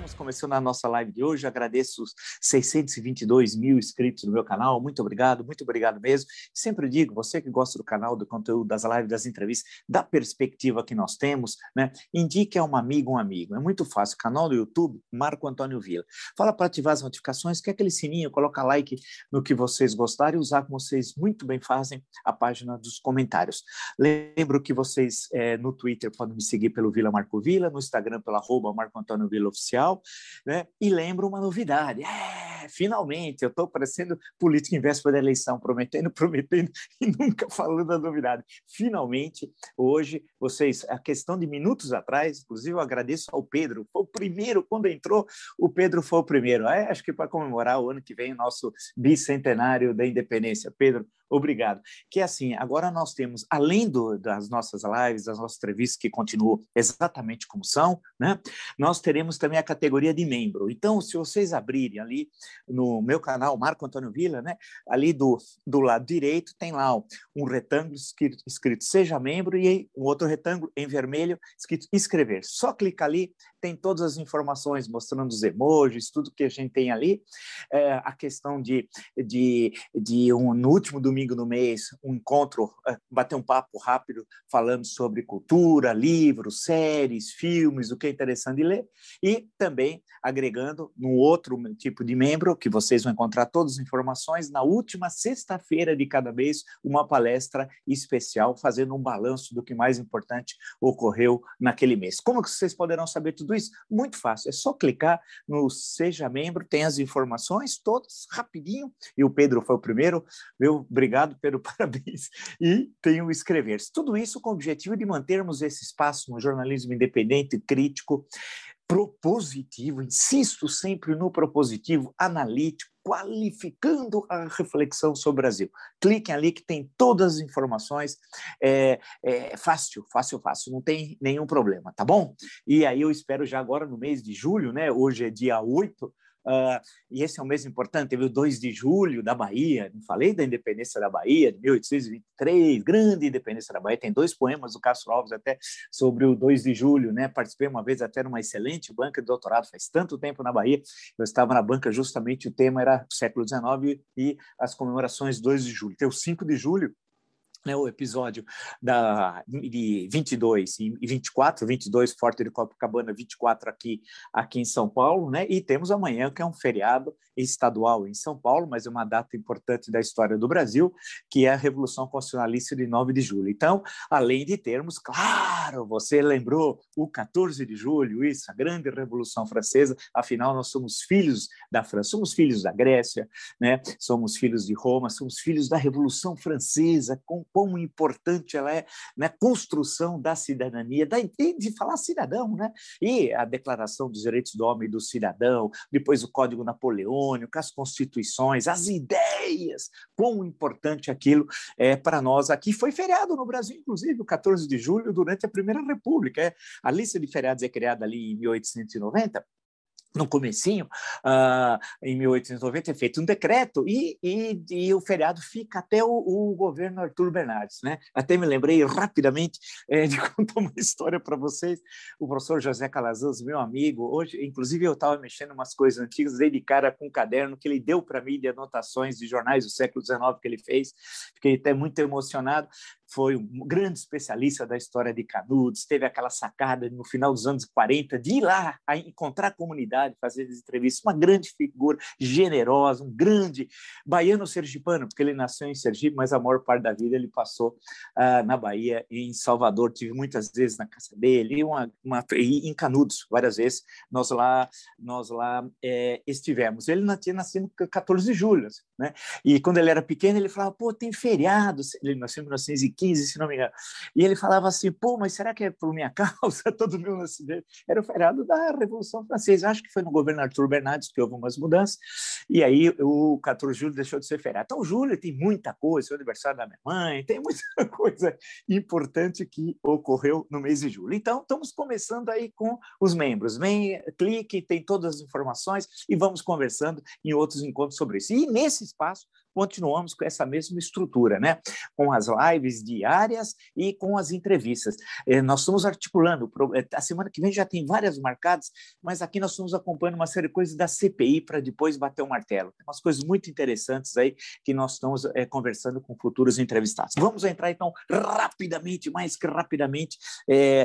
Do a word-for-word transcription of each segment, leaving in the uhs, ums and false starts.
Estamos começando a nossa live de hoje. Agradeço os seiscentos e vinte e dois mil inscritos no meu canal. Muito obrigado, muito obrigado mesmo. Sempre digo, você que gosta do canal, do conteúdo, das lives, das entrevistas, da perspectiva que nós temos, né? Indique a um amigo, um amigo. É muito fácil. Canal do YouTube, Marco Antônio Villa. Fala para ativar as notificações, quer aquele sininho, coloca like no que vocês gostarem e usar como vocês muito bem fazem a página dos comentários. Lembro que vocês é, no Twitter podem me seguir pelo Villa Marco Villa, no Instagram pelo arroba Marco Antônio Villa Oficial, né? E lembro uma novidade, é, finalmente, eu estou parecendo político em véspera da eleição, prometendo, prometendo e nunca falando a novidade. Finalmente, hoje, vocês, a questão de minutos atrás, inclusive eu agradeço ao Pedro, foi o primeiro, quando entrou, o Pedro foi o primeiro, é, acho que para comemorar o ano que vem, o nosso bicentenário da independência. Pedro, obrigado. Que assim, agora nós temos, além do, das nossas lives, das nossas entrevistas, que continuam exatamente como são, né? Nós teremos também a categoria de membro. Então, se vocês abrirem ali no meu canal, Marco Antônio Villa, né? Ali do, do lado direito tem lá um retângulo escrito, escrito Seja Membro e um outro retângulo em vermelho escrito Inscrever. Só clicar ali, tem todas as informações mostrando os emojis, tudo que a gente tem ali. É, a questão de, de, de um, no último domingo do mês, um encontro, bater um papo rápido falando sobre cultura, livros, séries, filmes, o que é interessante de ler, e também agregando no outro tipo de membro, que vocês vão encontrar todas as informações, na última sexta-feira de cada mês, uma palestra especial, fazendo um balanço do que mais importante ocorreu naquele mês. Como que vocês poderão saber tudo isso? Muito fácil, é só clicar no Seja Membro, tem as informações todas, rapidinho, e o Pedro foi o primeiro, meu, obrigado, Pedro, parabéns, e tem o Inscrever-se. Tudo isso com o objetivo de mantermos esse espaço no jornalismo independente, crítico, propositivo, insisto sempre no propositivo, analítico, qualificando a reflexão sobre o Brasil. Cliquem ali que tem todas as informações, é, é fácil, fácil, fácil, não tem nenhum problema, tá bom? E aí eu espero já agora no mês de julho, né? Hoje é dia oito, Uh, e esse é um mês importante, teve o dois de julho da Bahia, não falei da independência da Bahia, de mil oitocentos e vinte e três, grande independência da Bahia, tem dois poemas do Castro Alves até sobre o dois de julho, né? Participei uma vez até numa excelente banca de doutorado, faz tanto tempo na Bahia, eu estava na banca, justamente o tema era o século dezenove e as comemorações dois de julho. Tem o cinco de julho, né, o episódio da, de vinte e dois e vinte e quatro, vinte e dois Forte de Copacabana, vinte e quatro aqui, aqui em São Paulo, né, e temos amanhã, que é um feriado estadual em São Paulo, mas é uma data importante da história do Brasil, que é a Revolução Constitucionalista de nove de julho. Então, além de termos, claro, você lembrou o quatorze de julho, isso, a grande Revolução Francesa, afinal nós somos filhos da França, somos filhos da Grécia, né, somos filhos de Roma, somos filhos da Revolução Francesa, com quão importante ela é na construção da cidadania, da, de falar cidadão, né? E a Declaração dos Direitos do Homem e do Cidadão, depois o Código Napoleônico, as constituições, as ideias, quão importante aquilo é para nós aqui. Foi feriado no Brasil, inclusive, o quatorze de julho, durante a Primeira República. É. A lista de feriados é criada ali em mil oitocentos e noventa, no comecinho, uh, em mil oitocentos e noventa, é feito um decreto e, e, e o feriado fica até o, o governo Arthur Bernardes, né? Até me lembrei rapidamente é, de contar uma história para vocês. O professor José Calazans, meu amigo, hoje, inclusive eu estava mexendo em umas coisas antigas, dei de cara com um caderno que ele deu para mim de anotações de jornais do século dezenove que ele fez, fiquei até muito emocionado. Foi um grande especialista da história de Canudos, teve aquela sacada no final dos anos quarenta de ir lá a encontrar a comunidade, fazer as entrevistas, uma grande figura, generosa, um grande baiano sergipano, porque ele nasceu em Sergipe, mas a maior parte da vida ele passou uh, na Bahia e em Salvador, tive muitas vezes na casa dele, e, uma, uma, e em Canudos, várias vezes, nós lá, nós lá é, estivemos. Ele tinha nascido no quatorze de julho, né? E quando ele era pequeno, ele falava, pô, tem feriado, ele nasceu em mil novecentos e quinze, se não me engano, e ele falava assim, pô, mas será que é por minha causa todo o meu nascimento? Era o feriado da Revolução Francesa, acho que foi no governo Arthur Bernardes que houve umas mudanças, e aí o quatorze de julho deixou de ser feriado. Então, julho tem muita coisa, o aniversário da minha mãe, tem muita coisa importante que ocorreu no mês de julho. Então, estamos começando aí com os membros. Vem, clique, tem todas as informações e vamos conversando em outros encontros sobre isso. E nesse espaço, continuamos com essa mesma estrutura, né? Com as lives diárias e com as entrevistas. Eh, nós estamos articulando, a semana que vem já tem várias marcadas, mas aqui nós estamos acompanhando uma série de coisas da C P I para depois bater o martelo. Tem umas coisas muito interessantes aí que nós estamos é, conversando com futuros entrevistados. Vamos entrar, então, rapidamente, mais que rapidamente, é,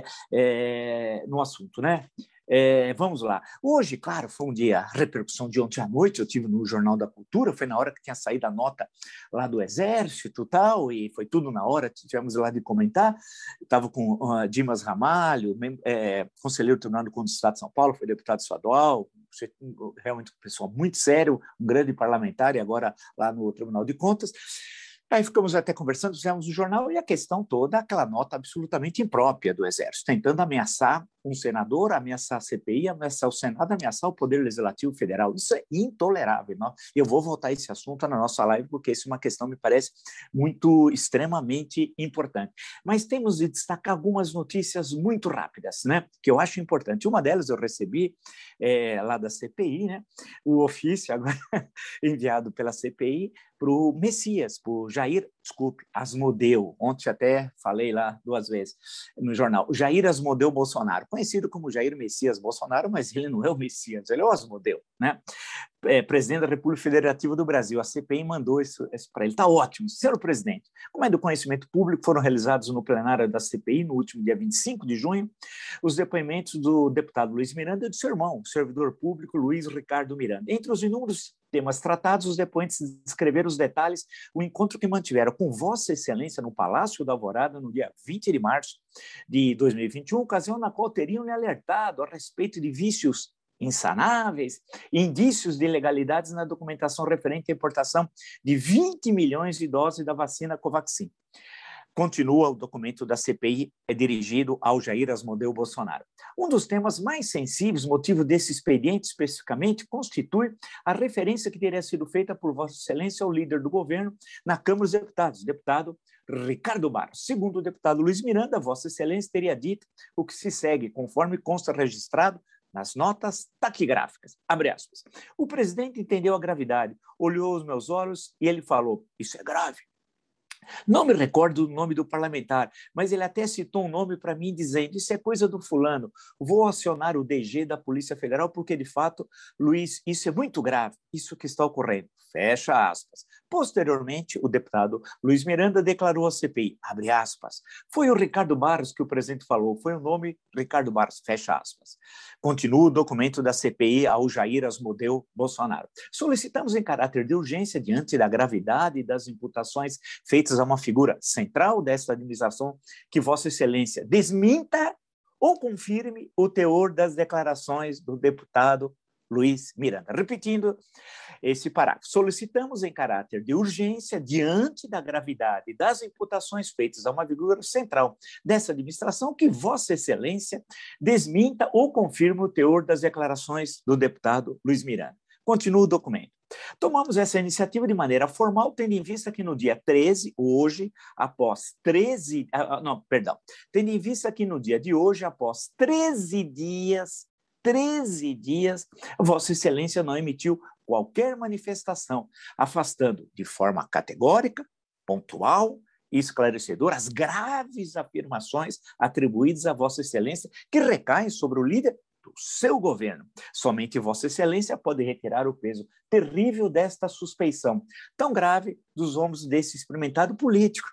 é, no assunto, né? É, vamos lá. Hoje, claro, foi um dia, a repercussão de ontem à noite, eu tive no Jornal da Cultura, foi na hora que tinha saído a nota lá do Exército e tal, e foi tudo na hora, tivemos lá de comentar. Estava com uh, Dimas Ramalho, é, conselheiro do Tribunal do Contas do Estado de São Paulo, foi deputado estadual, realmente uma pessoa muito sério, um grande parlamentar, e agora lá no Tribunal de Contas. Aí ficamos até conversando, fizemos o jornal, e a questão toda, aquela nota absolutamente imprópria do Exército, tentando ameaçar um senador, ameaçar a C P I, ameaçar o Senado, ameaçar o Poder Legislativo Federal. Isso é intolerável. Não? Eu vou voltar a esse assunto na nossa live, porque isso é uma questão, me parece, muito, extremamente importante. Mas temos de destacar algumas notícias muito rápidas, né? Que eu acho importante. Uma delas eu recebi é, lá da C P I, né? O ofício agora enviado pela C P I para o Messias, para o Jair, desculpe, Asmodeu. Ontem até falei lá duas vezes no jornal. Jair Asmodeu Bolsonaro, conhecido como Jair Messias Bolsonaro, mas ele não é o Messias, ele é o Asmodeu, né? É, presidente da República Federativa do Brasil. A C P I mandou isso, isso para ele. Está ótimo. Senhor presidente, como é do conhecimento público, foram realizados no plenário da C P I no último dia vinte e cinco de junho os depoimentos do deputado Luiz Miranda e do seu irmão, o servidor público Luiz Ricardo Miranda. Entre os inúmeros temas tratados, os depoentes descreveram os detalhes o encontro que mantiveram com Vossa Excelência no Palácio da Alvorada no dia vinte de março de dois mil e vinte e um, ocasião na qual teriam lhe alertado a respeito de vícios insanáveis, indícios de ilegalidades na documentação referente à importação de vinte milhões de doses da vacina Covaxin. Continua o documento da C P I, é dirigido ao Jair Asmodeu Bolsonaro. Um dos temas mais sensíveis, motivo desse expediente especificamente, constitui a referência que teria sido feita por Vossa Excelência ao líder do governo na Câmara dos Deputados, deputado Ricardo Barros. Segundo o deputado Luiz Miranda, Vossa Excelência teria dito o que se segue, conforme consta registrado nas notas taquigráficas. Abre aspas. O presidente entendeu a gravidade, olhou os meus olhos e ele falou: isso é grave. Não me recordo o nome do parlamentar, mas ele até citou um nome para mim dizendo: isso é coisa do fulano, vou acionar o D G da Polícia Federal porque, de fato, Luiz, isso é muito grave, isso que está ocorrendo. Fecha aspas. Posteriormente, o deputado Luiz Miranda declarou à C P I, abre aspas, foi o Ricardo Barros que o presidente falou, foi o nome Ricardo Barros, fecha aspas. Continua o documento da C P I ao Jair Asmodeu Bolsonaro. Solicitamos em caráter de urgência, diante da gravidade das imputações feitas a uma figura central desta administração, que Vossa Excelência desminta ou confirme o teor das declarações do deputado Luiz Miranda. Repetindo esse parágrafo. Solicitamos em caráter de urgência, diante da gravidade das imputações feitas a uma figura central dessa administração, que Vossa Excelência desminta ou confirme o teor das declarações do deputado Luiz Miranda. Continua o documento. Tomamos essa iniciativa de maneira formal, tendo em vista que no dia treze, hoje, após treze... Não, perdão. Tendo em vista que no dia de hoje, após treze dias, treze dias, Vossa Excelência não emitiu qualquer manifestação, afastando de forma categórica, pontual e esclarecedora as graves afirmações atribuídas a Vossa Excelência, que recaem sobre o líder do seu governo. Somente Vossa Excelência pode retirar o peso terrível desta suspeição, tão grave dos ombros desse experimentado político,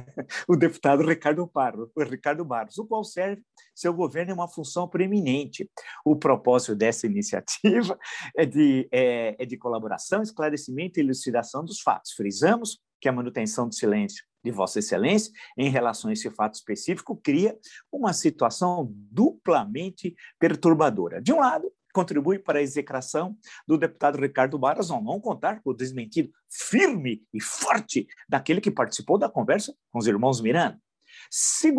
o deputado Ricardo Barros, o Ricardo Barros, o qual serve seu governo em uma função preeminente. O propósito dessa iniciativa é de, é, é de colaboração, esclarecimento e elucidação dos fatos. Frisamos que a manutenção do silêncio de Vossa Excelência em relação a esse fato específico cria uma situação duplamente perturbadora. De um lado, contribui para a execração do deputado Ricardo Barros, ao não contar com o desmentido firme e forte daquele que participou da conversa com os irmãos Miranda. Segundo,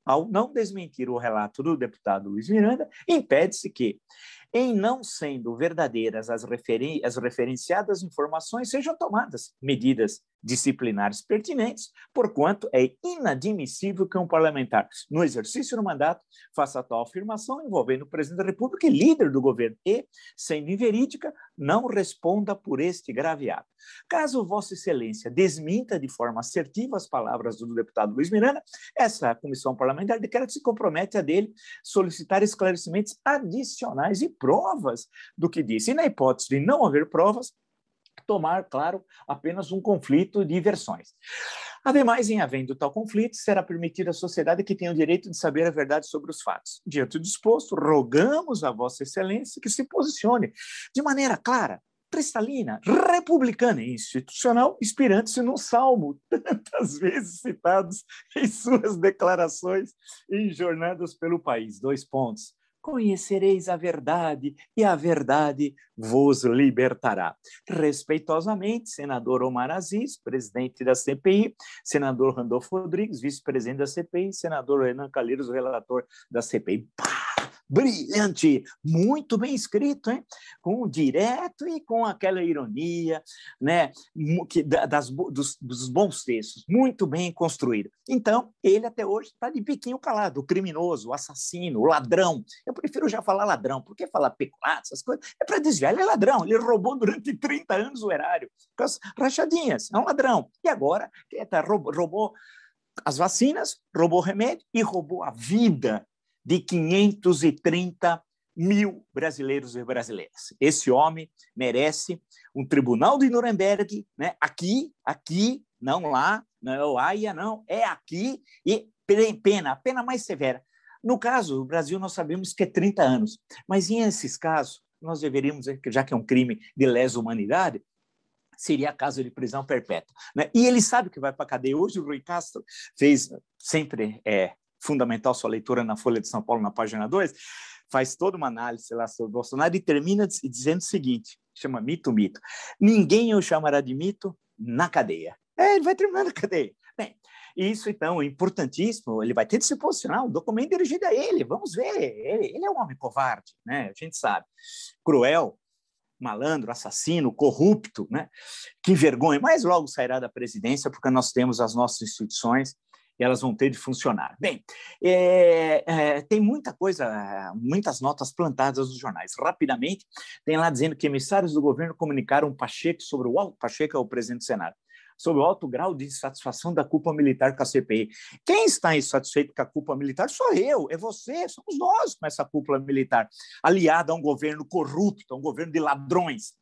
ao não desmentir o relato do deputado Luiz Miranda, impede-se que, em não sendo verdadeiras as, referen as referenciadas informações, sejam tomadas medidas disciplinares pertinentes, porquanto é inadmissível que um parlamentar, no exercício do mandato, faça tal afirmação envolvendo o presidente da República e líder do governo e, sendo inverídica, não responda por este grave ato. Caso Vossa Excelência desminta de forma assertiva as palavras do deputado Luiz Miranda, essa comissão parlamentar declara que se compromete a dele solicitar esclarecimentos adicionais e provas do que disse. E, na hipótese de não haver provas, tomar, claro, apenas um conflito de versões. Ademais, em havendo tal conflito, será permitido à sociedade que tenha o direito de saber a verdade sobre os fatos. Diante do disposto, rogamos a Vossa Excelência que se posicione de maneira clara, cristalina, republicana e institucional, inspirando-se no salmo, tantas vezes citados em suas declarações em jornadas pelo país. Dois pontos. Conhecereis a verdade e a verdade vos libertará. Respeitosamente, senador Omar Aziz, presidente da C P I, senador Randolfo Rodrigues, vice-presidente da C P I, senador Renan Calheiros, relator da C P I. Pá! Brilhante, muito bem escrito, hein? Com direto e com aquela ironia, né? Que, das, dos, dos bons textos, muito bem construído. Então, ele até hoje está de biquinho calado, o criminoso, o assassino, o ladrão. Eu prefiro já falar ladrão, porque falar peculato, essas coisas, é para desviar, ele é ladrão, ele roubou durante trinta anos o erário, com as rachadinhas, é um ladrão. E agora, tá, roubou, roubou as vacinas, roubou o remédio e roubou a vida de quinhentos e trinta mil brasileiros e brasileiras. Esse homem merece um tribunal de Nuremberg, né? aqui, aqui, não lá, não é o Haia, não, é aqui, e pena, a pena mais severa. No caso, do Brasil, nós sabemos que é trinta anos, mas em esses casos, nós deveríamos, já que é um crime de lesa humanidade, seria caso de prisão perpétua. Né? E ele sabe que vai para a cadeia. Hoje o Rui Castro fez sempre... É, fundamental sua leitura na Folha de São Paulo, na página dois, faz toda uma análise lá sobre o Bolsonaro e termina dizendo o seguinte, chama mito, mito. Ninguém o chamará de mito na cadeia. É, ele vai terminar na cadeia. Bem, isso, então, é importantíssimo, ele vai ter de se posicionar, um documento dirigido a ele, vamos ver, ele, ele é um homem covarde, né? A gente sabe, cruel, malandro, assassino, corrupto, né? Que vergonha, mas logo sairá da presidência, porque nós temos as nossas instituições e elas vão ter de funcionar. Bem, é, é, tem muita coisa, muitas notas plantadas nos jornais. Rapidamente, tem lá dizendo que emissários do governo comunicaram Pacheco sobre o alto, Pacheco é o presidente do Senado, sobre o alto grau de insatisfação da cúpula militar com a C P I. Quem está insatisfeito com a cúpula militar sou eu, é você, somos nós com essa cúpula militar, aliada a um governo corrupto, a um governo de ladrões.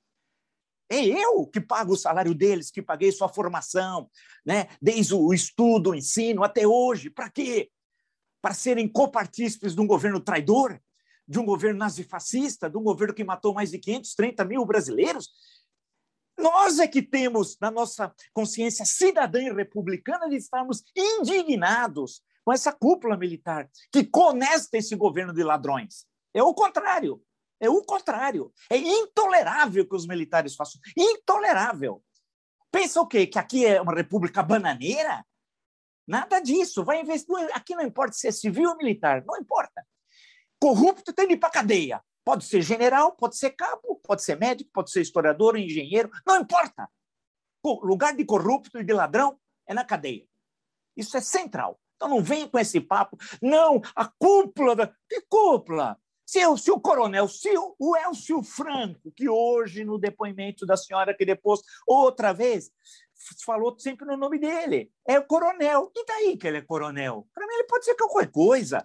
É eu que pago o salário deles, que paguei sua formação, né? Desde o estudo, o ensino, até hoje. Para quê? Para serem copartícipes de um governo traidor, de um governo nazifascista, de um governo que matou mais de quinhentos e trinta mil brasileiros? Nós é que temos, na nossa consciência cidadã e republicana, de estarmos indignados com essa cúpula militar que conesta esse governo de ladrões. É o contrário. É o contrário. É intolerável que os militares façam. Intolerável. Pensa o quê? Que aqui é uma república bananeira? Nada disso. Vai investir. Aqui não importa se é civil ou militar. Não importa. Corrupto tem de ir para a cadeia. Pode ser general, pode ser cabo, pode ser médico, pode ser historiador, engenheiro. Não importa. O lugar de corrupto e de ladrão é na cadeia. Isso é central. Então não venha com esse papo. Não, a cúpula da... Que cúpula? Se, eu, se o coronel, se o, o Elcio Franco, que hoje, no depoimento da senhora que depôs outra vez, falou sempre no nome dele, é o coronel. E daí que ele é coronel? Para mim, ele pode ser qualquer coisa.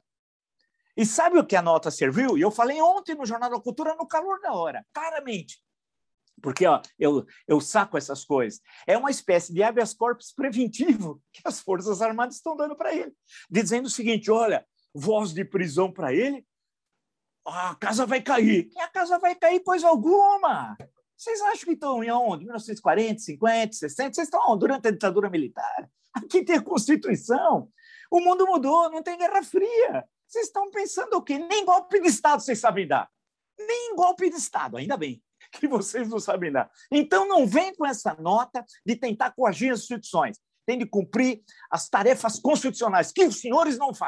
E sabe o que a nota serviu? E eu falei ontem no Jornal da Cultura, no calor da hora, claramente. Porque ó, eu, eu saco essas coisas. É uma espécie de habeas corpus preventivo que as Forças Armadas estão dando para ele, dizendo o seguinte, olha, voz de prisão para ele, a casa vai cair. E a casa vai cair coisa alguma. Vocês acham que estão em onde? mil novecentos e quarenta, cinquenta, sessenta? Vocês estão durante a ditadura militar? Aqui tem a Constituição. O mundo mudou, não tem Guerra Fria. Vocês estão pensando o quê? Nem golpe de Estado vocês sabem dar. Nem golpe de Estado, ainda bem que vocês não sabem dar. Então não vem com essa nota de tentar coagir as instituições. Tem de cumprir as tarefas constitucionais, que os senhores não fazem.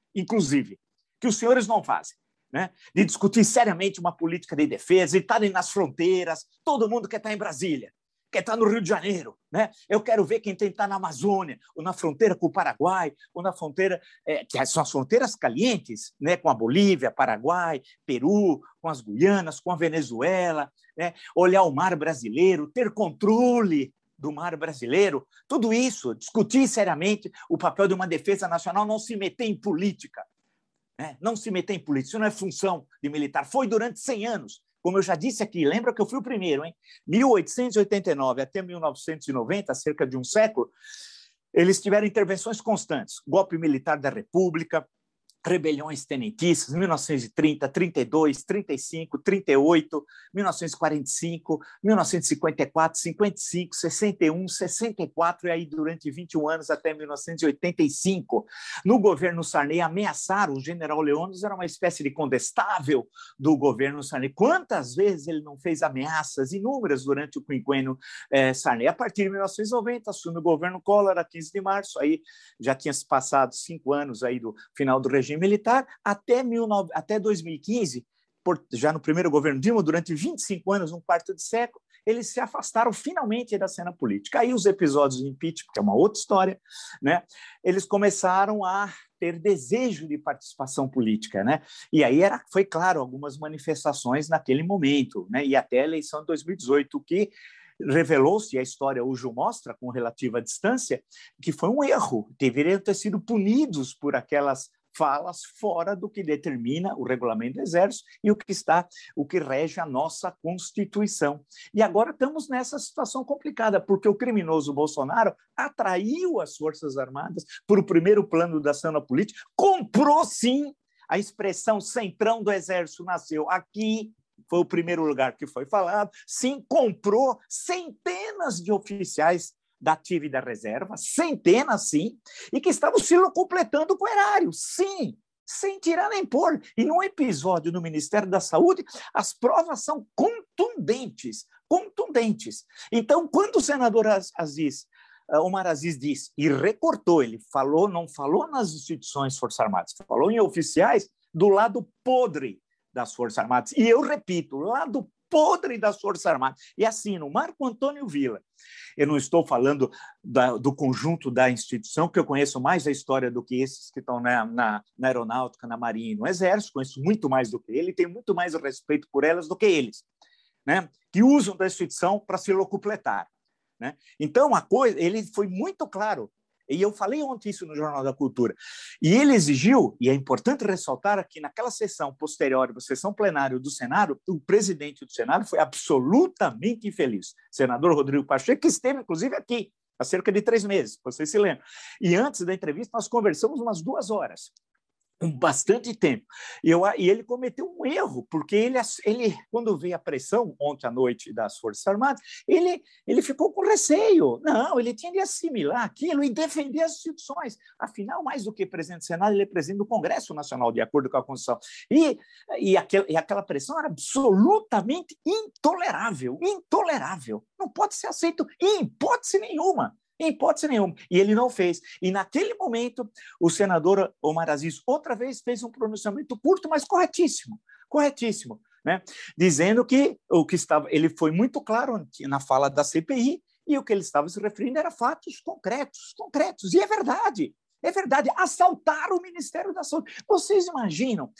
inclusive, que os senhores não fazem, né? De discutir seriamente uma política de defesa, e estarem nas fronteiras, todo mundo quer estar em Brasília, quer estar no Rio de Janeiro, né? Eu quero ver quem tem que estar na Amazônia, ou na fronteira com o Paraguai, ou na fronteira, é, que são as fronteiras calientes, né? Com a Bolívia, Paraguai, Peru, com as Guianas, com a Venezuela, né? Olhar o mar brasileiro, ter controle do mar brasileiro, tudo isso, discutir seriamente o papel de uma defesa nacional, não se meter em política, né? Não se meter em política, isso não é função de militar, foi durante cem anos, como eu já disse aqui, lembra que eu fui o primeiro, hein? mil oitocentos e oitenta e nove até mil novecentos e noventa, cerca de um século, eles tiveram intervenções constantes, golpe militar da República, rebeliões tenentistas, mil novecentos e trinta, trinta e dois, trinta e cinco, trinta e oito, mil novecentos e quarenta e cinco, mil novecentos e cinquenta e quatro, cinquenta e cinco, sessenta e um, sessenta e quatro e aí durante vinte e um anos até mil novecentos e oitenta e cinco. No governo Sarney ameaçaram, o general Leônidas era uma espécie de condestável do governo Sarney. Quantas vezes ele não fez ameaças inúmeras durante o quinquênio eh, Sarney? A partir de mil novecentos e noventa, assume o governo Collor, a quinze de março, aí já tinha se passado cinco anos aí do final do regime militar, até, mil, até dois mil e quinze, por, já no primeiro governo Dilma, durante vinte e cinco anos, um quarto de século, eles se afastaram finalmente da cena política. Aí os episódios de impeachment, que é uma outra história, né? Eles começaram a ter desejo de participação política, né? E aí era, foi claro, algumas manifestações naquele momento, né? E até a eleição de dois mil e dezoito, que revelou-se, e a história hoje o mostra com relativa distância, que foi um erro, deveriam ter sido punidos por aquelas falas fora do que determina o regulamento do Exército e o que está, o que rege a nossa Constituição. E agora estamos nessa situação complicada, porque o criminoso Bolsonaro atraiu as Forças Armadas para o primeiro plano da cena política, comprou sim, a expressão centrão do Exército nasceu aqui, foi o primeiro lugar que foi falado, sim, comprou centenas de oficiais da ativa e da reserva, centenas, sim, e que estavam se completando com o erário, sim, sem tirar nem pôr. E num episódio no Ministério da Saúde, as provas são contundentes, contundentes. Então, quando o senador Aziz, Omar Aziz disse, e recortou, ele falou, não falou nas instituições Forças Armadas, falou em oficiais do lado podre das Forças Armadas. E eu repito, lado podre das Forças Armadas. E assim, no Marco Antônio Villa, eu não estou falando da, do conjunto da instituição, que eu conheço mais a história do que esses que estão na, na, na aeronáutica, na marinha e no exército, conheço muito mais do que ele, tenho muito mais respeito por elas do que eles, né? Que usam da instituição para se locupletar, né? Então, a coisa, ele foi muito claro, e eu falei ontem isso no Jornal da Cultura, e ele exigiu, e é importante ressaltar que naquela sessão posterior, a sessão plenária do Senado, o presidente do Senado foi absolutamente infeliz, senador Rodrigo Pacheco, que esteve, inclusive, aqui há cerca de três meses, vocês se lembram. E antes da entrevista, nós conversamos umas duas horas, um bastante tempo. E, eu, e ele cometeu um erro, porque ele, ele, quando veio a pressão ontem à noite das Forças Armadas, ele, ele ficou com receio. Não, ele tinha de assimilar aquilo e defender as instituições. Afinal, mais do que presidente do Senado, ele é presidente do Congresso Nacional, de acordo com a Constituição. E, e, aquel, e aquela pressão era absolutamente intolerável, intolerável. Não pode ser aceito em hipótese nenhuma. Em hipótese nenhuma. E ele não fez. E naquele momento, o senador Omar Aziz outra vez fez um pronunciamento curto, mas corretíssimo, corretíssimo, né? Dizendo que o que estava, ele foi muito claro na fala da C P I e o que ele estava se referindo era fatos concretos, concretos. E é verdade. É verdade, assaltaram o Ministério da Saúde. Vocês imaginam?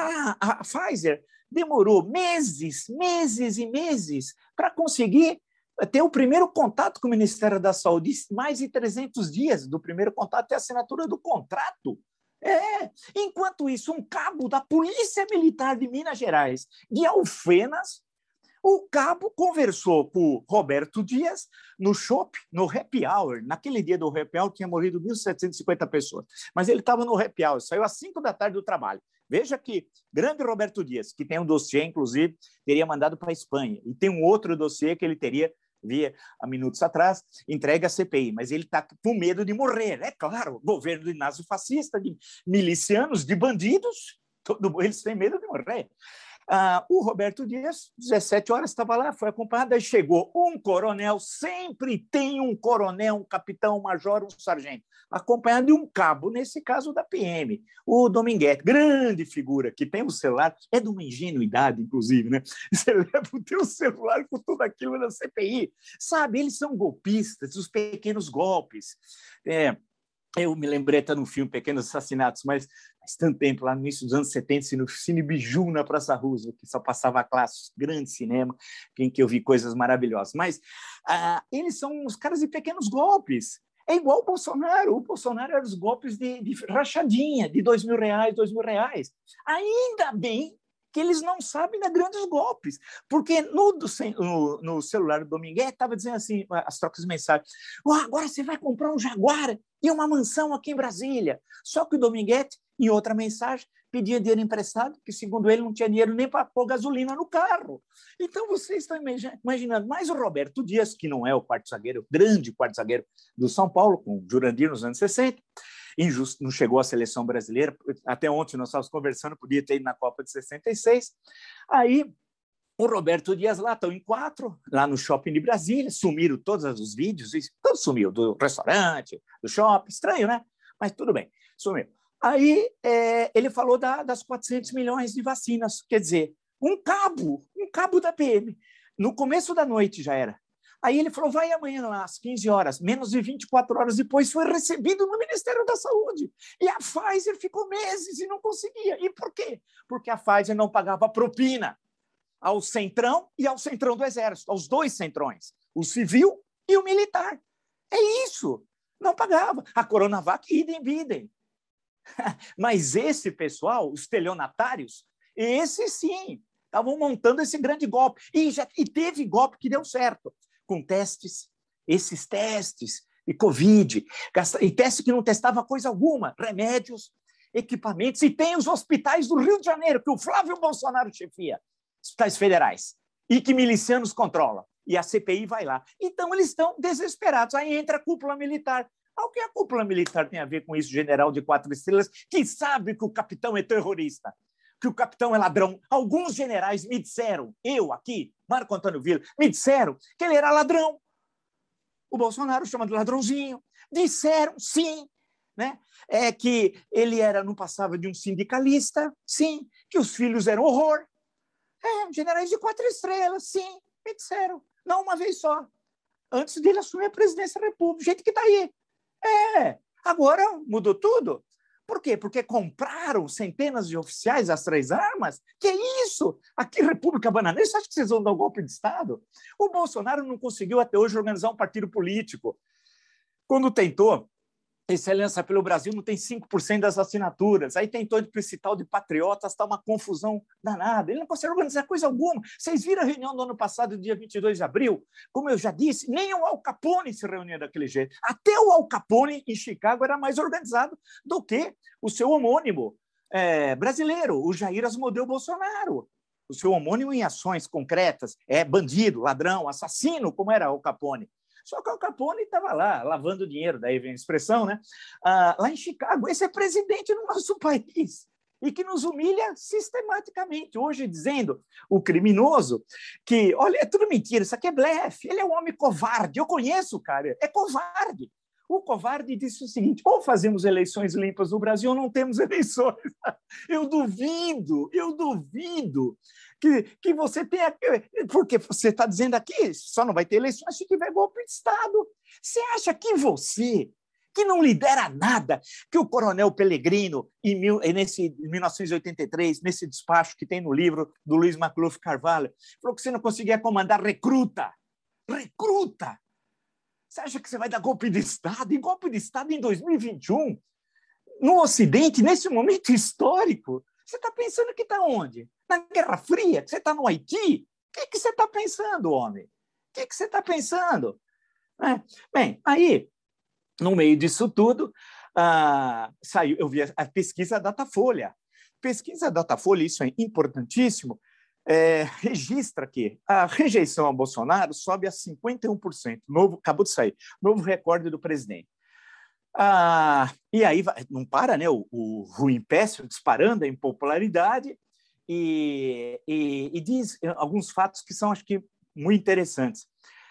A, a Pfizer demorou meses, meses e meses para conseguir ter o primeiro contato com o Ministério da Saúde, mais de trezentos dias do primeiro contato até a assinatura do contrato. É. Enquanto isso, um cabo da Polícia Militar de Minas Gerais, de Alfenas, o cabo conversou com o Roberto Dias no shopping, no happy hour. Naquele dia do happy hour tinha morrido mil setecentas e cinquenta pessoas, mas ele estava no happy hour, saiu às cinco da tarde do trabalho. Veja que grande Roberto Dias, que tem um dossiê, inclusive, teria mandado para a Espanha, e tem um outro dossiê que ele teria, via há minutos atrás, entregue à C P I, mas ele está com medo de morrer. É claro, governo de nazifascista, de milicianos, de bandidos, todo, eles têm medo de morrer. Ah, o Roberto Dias, dezessete horas, estava lá, foi acompanhado, aí chegou um coronel, sempre tem um coronel, um capitão, um major, um sargento, acompanhado de um cabo, nesse caso da P M, o Dominguete, grande figura, que tem o celular, é de uma ingenuidade, inclusive, né? Você leva o teu celular com tudo aquilo na C P I, sabe? Eles são golpistas, os pequenos golpes. É, eu me lembrei até no filme Pequenos Assassinatos, mas faz tanto tempo, lá no início dos anos setenta, no Cine Biju, na Praça Roosevelt, que só passava classes, grande cinema, em que eu vi coisas maravilhosas. Mas ah, eles são os caras de pequenos golpes. É igual o Bolsonaro. O Bolsonaro era os golpes de, de rachadinha, de dois mil reais, dois mil reais. Ainda bem que eles não sabem dar grandes golpes, porque no, no, no celular do Dominguete estava dizendo assim, as trocas de mensagem, oh, agora você vai comprar um Jaguar e uma mansão aqui em Brasília. Só que o Dominguete, em outra mensagem, pedia dinheiro emprestado, que segundo ele não tinha dinheiro nem para pôr gasolina no carro. Então vocês estão imaginando, mais o Roberto Dias, que não é o quarto zagueiro, o grande quarto zagueiro do São Paulo, com o Jurandir nos anos sessenta, injusto, não chegou à seleção brasileira, até ontem nós estávamos conversando, podia ter ido na Copa de sessenta e seis, aí o Roberto Dias lá, estão em quatro, lá no shopping de Brasília, sumiram todos os vídeos, tudo sumiu, do restaurante, do shopping, estranho, né? Mas tudo bem, sumiu. Aí é, ele falou da, das quatrocentos milhões de vacinas, quer dizer, um cabo, um cabo da P M, no começo da noite já era. Aí ele falou, vai amanhã lá, às quinze horas, menos de vinte e quatro horas depois, foi recebido no Ministério da Saúde. E a Pfizer ficou meses e não conseguia. E por quê? Porque a Pfizer não pagava propina ao Centrão e ao Centrão do Exército, aos dois centrões, o civil e o militar. É isso, não pagava. A Coronavac, idem, idem. Mas esse pessoal, os estelionatários, esses sim, estavam montando esse grande golpe. E, já, e teve golpe que deu certo, com testes, esses testes de Covid, e testes que não testava coisa alguma, remédios, equipamentos, e tem os hospitais do Rio de Janeiro, que o Flávio Bolsonaro chefia, hospitais federais, e que milicianos controlam, e a C P I vai lá. Então, eles estão desesperados. Aí entra a cúpula militar. O que a cúpula militar tem a ver com isso, general de quatro estrelas, que sabe que o capitão é terrorista, que o capitão é ladrão? Alguns generais me disseram, eu aqui, Marco Antônio Villa, me disseram que ele era ladrão. O Bolsonaro chama de ladrãozinho. Disseram, sim, né? É que ele era, não passava de um sindicalista, sim, que os filhos eram horror. É, generais de quatro estrelas, sim, me disseram. Não uma vez só, antes dele assumir a presidência da República, gente que está aí. É, agora mudou tudo. Por quê? Porque compraram centenas de oficiais às três armas? Que isso? Aqui, República Bananeira, você acha que vocês vão dar um golpe de Estado? O Bolsonaro não conseguiu até hoje organizar um partido político. Quando tentou, esse Aliança pelo Brasil não tem cinco por cento das assinaturas. Aí tentou de esse tal de patriotas, está uma confusão danada. Ele não consegue organizar coisa alguma. Vocês viram a reunião do ano passado, dia vinte e dois de abril? Como eu já disse, nem o Al Capone se reunia daquele jeito. Até o Al Capone, em Chicago, era mais organizado do que o seu homônimo é, brasileiro, o Jair Asmodeu Bolsonaro. O seu homônimo em ações concretas, é bandido, ladrão, assassino, como era o Capone. Só que o Capone estava lá, lavando dinheiro, daí vem a expressão, né? Ah, lá em Chicago. Esse é presidente do nosso país e que nos humilha sistematicamente. Hoje dizendo, o criminoso, que, olha, é tudo mentira, isso aqui é blefe, ele é um homem covarde, eu conheço o cara, é covarde. O covarde disse o seguinte, ou fazemos eleições limpas no Brasil ou não temos eleições. Eu duvido, eu duvido que, que você tenha... Porque você está dizendo aqui, só não vai ter eleições se tiver golpe de Estado. Você acha que você, que não lidera nada, que o coronel Pellegrino, em, mil, nesse, em mil novecentos e oitenta e três, nesse despacho que tem no livro do Luiz Macluf Carvalho, falou que você não conseguia comandar recruta. Recruta! Você acha que você vai dar golpe de Estado? E golpe de Estado em dois mil e vinte e um? No Ocidente, nesse momento histórico? Você está pensando que está onde? Na Guerra Fria? Que você está no Haiti? O que, que você está pensando, homem? O que, que você está pensando? É. Bem, aí, no meio disso tudo, ah, saiu, eu vi a, a pesquisa Datafolha. Pesquisa Datafolha, isso é importantíssimo, É, registra que a rejeição ao Bolsonaro sobe a cinquenta e um por cento. Novo, acabou de sair, novo recorde do presidente. Ah, e aí vai, não para, né? O, o Rui Pécio disparando a impopularidade e, e, e diz alguns fatos que são, acho que, muito interessantes.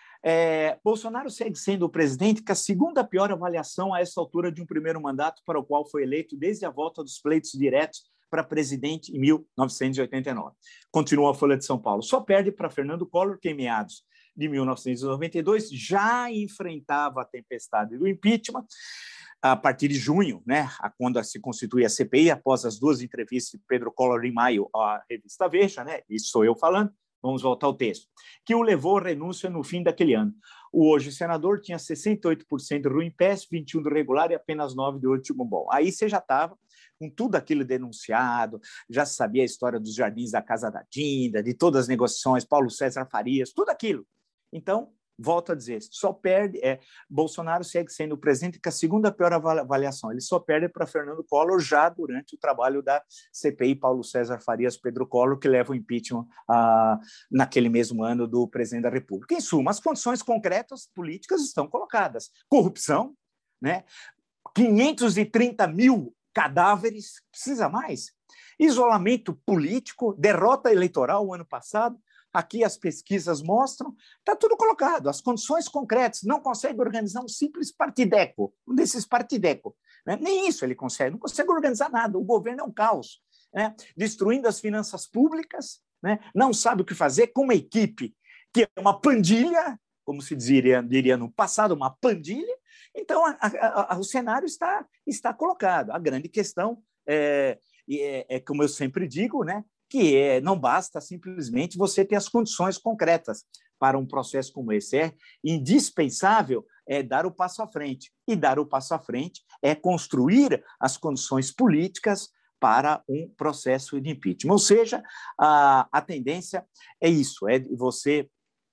É, Bolsonaro segue sendo o presidente com a segunda pior avaliação a essa altura de um primeiro mandato para o qual foi eleito desde a volta dos pleitos diretos para presidente em mil novecentos e oitenta e nove. Continua a Folha de São Paulo. Só perde para Fernando Collor, que em meados de mil novecentos e noventa e dois já enfrentava a tempestade do impeachment, a partir de junho, né, quando se constitui a C P I, após as duas entrevistas de Pedro Collor em maio à revista Veja, né, isso sou eu falando, vamos voltar ao texto, que o levou à renúncia no fim daquele ano. O hoje senador tinha sessenta e oito por cento do ruim péssimo, vinte e um por cento do regular e apenas nove por cento do último bom. Aí você já estava com tudo aquilo denunciado, já sabia a história dos jardins da Casa da Dinda, de todas as negociações, Paulo César Farias, tudo aquilo. Então, volto a dizer, só perde, é, Bolsonaro segue sendo o presidente com a segunda pior avaliação, ele só perde para Fernando Collor já durante o trabalho da C P I, Paulo César Farias, Pedro Collor, que leva o impeachment ah, naquele mesmo ano do presidente da República. Em suma, as condições concretas políticas estão colocadas. Corrupção, né? quinhentos e trinta mil cadáveres, precisa mais? Isolamento político, derrota eleitoral o ano passado, aqui as pesquisas mostram, está tudo colocado, as condições concretas, não consegue organizar um simples partideco, um desses partideco, né? Nem isso ele consegue, não consegue organizar nada, o governo é um caos, né? Destruindo as finanças públicas, né? Não sabe o que fazer com uma equipe que é uma pandilha, como se diria, diria no passado, uma pandilha, então a, a, a, o cenário está, está colocado. A grande questão é, é, é, como eu sempre digo, né? que é, não basta simplesmente você ter as condições concretas para um processo como esse. É indispensável é dar o passo à frente. E dar o passo à frente é construir as condições políticas para um processo de impeachment. Ou seja, a, a tendência é isso, é você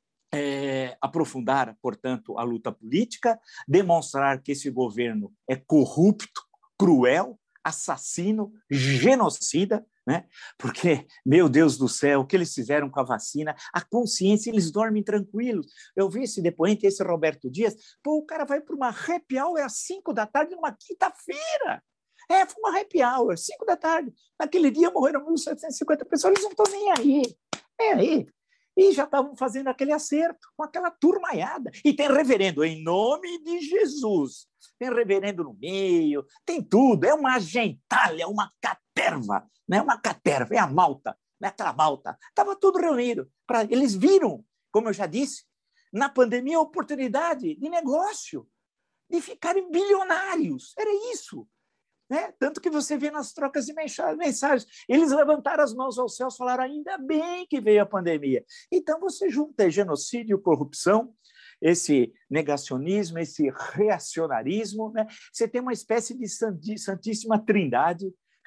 é, aprofundar, portanto, a luta política, demonstrar que esse governo é corrupto, cruel, assassino, genocida, né? Porque, meu Deus do céu, o que eles fizeram com a vacina, a consciência, eles dormem tranquilos. Eu vi esse depoente, esse Roberto Dias, pô, o cara vai para uma happy hour às cinco da tarde, numa quinta-feira. É, foi uma happy hour, cinco da tarde. Naquele dia morreram mil setecentas e cinquenta pessoas, eles não estão nem aí. É aí. E já estavam fazendo aquele acerto com aquela turmaiada. E tem reverendo, em nome de Jesus. Tem reverendo no meio, tem tudo. É uma gentalha, uma caterva, né? Uma caterva, é a malta, né? Aquela malta. Estava tudo reunido. Pra... Eles viram, como eu já disse, na pandemia, a oportunidade de negócio, de ficarem bilionários. Era isso. Né? Tanto que você vê nas trocas de mensagens, eles levantaram as mãos ao céu e falaram, ainda bem que veio a pandemia. Então você junta genocídio, corrupção, esse negacionismo, esse reacionarismo, né? Você tem uma espécie de santíssima trindade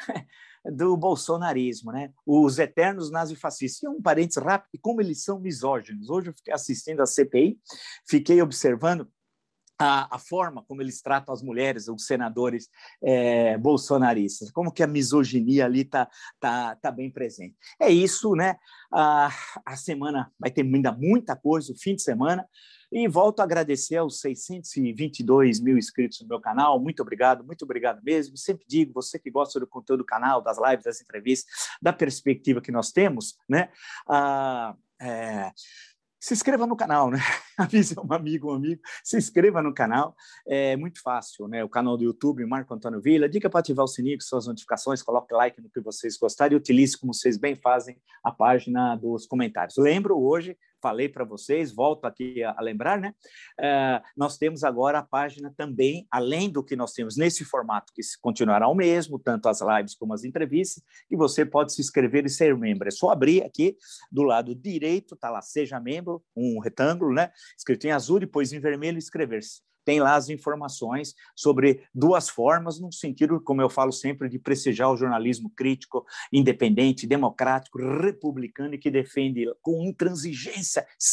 do bolsonarismo, né? Os eternos nazifascistas. E um parênteses rápido, como eles são misóginos. Hoje eu fiquei assistindo a C P I, fiquei observando A, a forma como eles tratam as mulheres, os senadores é, bolsonaristas, como que a misoginia ali está tá, tá bem presente. É isso, né? A, a semana vai ter ainda muita coisa, o fim de semana, e volto a agradecer aos seiscentos e vinte e dois mil inscritos no meu canal, muito obrigado, muito obrigado mesmo. Sempre digo, você que gosta do conteúdo do canal, das lives, das entrevistas, da perspectiva que nós temos, né? Ah, é, se inscreva no canal, né? Avise um amigo, um amigo, se inscreva no canal, é muito fácil, né? O canal do YouTube, Marco Antônio Villa, dica para ativar o sininho com suas notificações, coloque like no que vocês gostarem e utilize, como vocês bem fazem, a página dos comentários. Lembro hoje, falei para vocês, volto aqui a, a lembrar, né? Uh, nós temos agora a página também, além do que nós temos nesse formato, que continuará o mesmo, tanto as lives como as entrevistas, e você pode se inscrever e ser membro. É só abrir aqui, do lado direito, está lá, seja membro, um retângulo, né? Escrito em azul, depois em vermelho, inscrever-se. Tem lá as informações sobre duas formas, no sentido, como eu falo sempre, de prestigiar o jornalismo crítico, independente, democrático, republicano e que defende com intransigência, sim,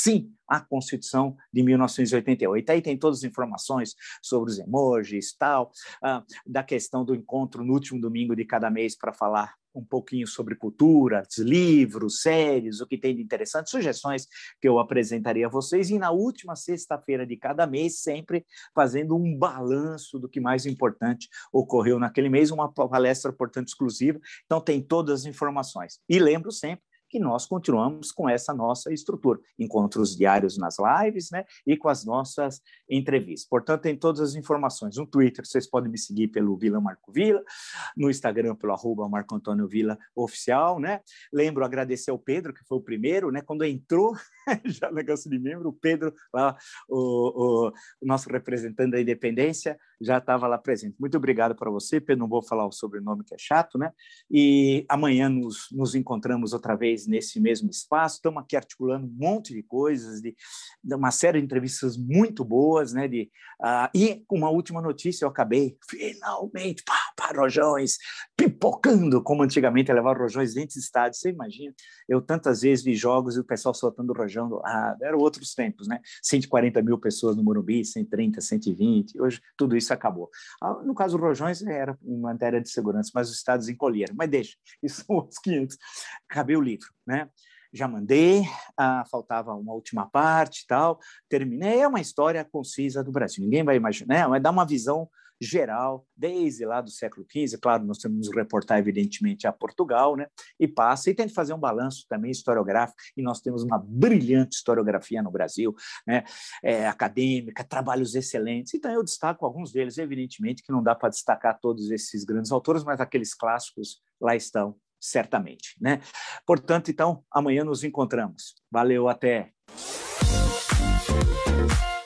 à Constituição de mil novecentos e oitenta e oito. Aí tem todas as informações sobre os emojis, tal, uh, da questão do encontro no último domingo de cada mês para falar um pouquinho sobre cultura, livros, séries, o que tem de interessante, sugestões que eu apresentaria a vocês, e na última sexta-feira de cada mês, sempre fazendo um balanço do que mais importante ocorreu naquele mês, uma palestra, portanto, exclusiva. Então, tem todas as informações. E lembro sempre que nós continuamos com essa nossa estrutura, encontros diários nas lives, né, e com as nossas entrevistas. Portanto, tem todas as informações. No Twitter, vocês podem me seguir pelo Vila Marco Vila, no Instagram, pelo arroba Marco Antônio Vila Oficial, né? Lembro agradecer ao Pedro, que foi o primeiro, né, quando entrou já negócio de membro, o Pedro, lá, o, o, o nosso representante da Independência, já estava lá presente. Muito obrigado para você, Pedro, não vou falar o sobrenome que é chato, né? E amanhã nos, nos encontramos outra vez nesse mesmo espaço, estamos aqui articulando um monte de coisas, de, de uma série de entrevistas muito boas, né? De, uh, e uma última notícia, eu acabei, finalmente, pá, pá, rojões, pipocando, como antigamente, levar rojões dentro do estádio, você imagina? Eu tantas vezes vi jogos e o pessoal soltando rojão do lado, eram outros tempos, né? cento e quarenta mil pessoas no Morumbi, cento e trinta, cento e vinte, hoje tudo isso acabou. No caso, o rojões era em matéria de segurança, mas os estádios encolheram, mas deixa, isso são outros quinhentos. Acabei o livro, né? Já mandei, ah, faltava uma última parte e tal, terminei, é uma história concisa do Brasil, ninguém vai imaginar, né? Mas dá uma visão geral, desde lá do século quinze, claro, nós temos que nos reportar, evidentemente, a Portugal, né? E passa, e tenta fazer um balanço também historiográfico, e nós temos uma brilhante historiografia no Brasil, né? É, acadêmica, trabalhos excelentes, então eu destaco alguns deles, evidentemente que não dá para destacar todos esses grandes autores, mas aqueles clássicos lá estão, certamente, né? Portanto, então, amanhã nos encontramos. Valeu, até!